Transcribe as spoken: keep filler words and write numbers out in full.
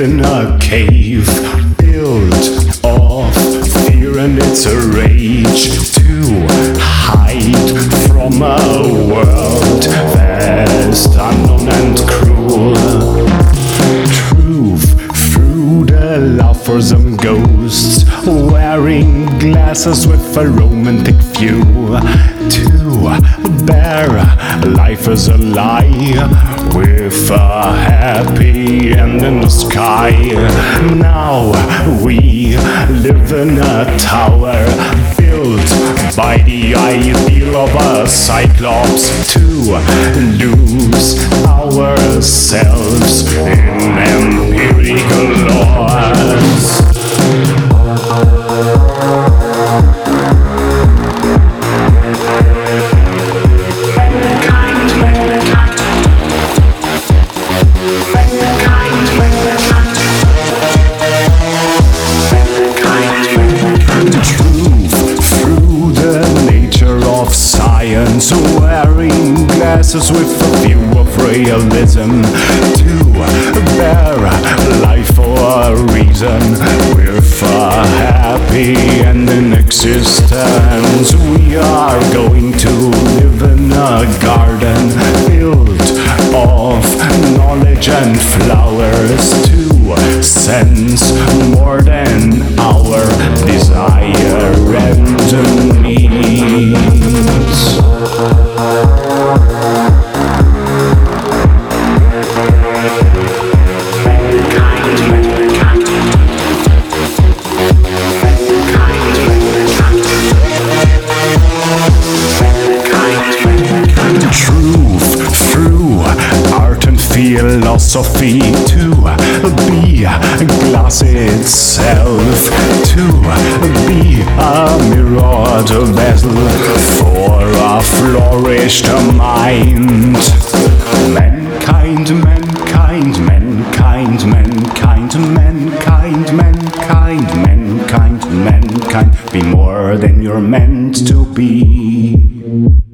in a cave built of fear, and it's a rage to hide from a world vast, unknown and cruel. Truth through the love for some ghosts, wearing glasses with a romantic view. To bear life as a lie, with a happy end in the sky. Now we live in a tower built by the ideal of a cyclops, to lose ourselves in empirical laws. Science, wearing glasses with a view of realism, to bear life for a reason, with a happy end in existence. We are going to live in a garden built of knowledge and flowers, to sense more than our desire and needs. Truth through art and philosophy, to be glass itself, to be a mirrored vessel for a flourished mind. Mankind, mankind, mankind, mankind, mankind, mankind, mankind, mankind, be more than you're meant to be.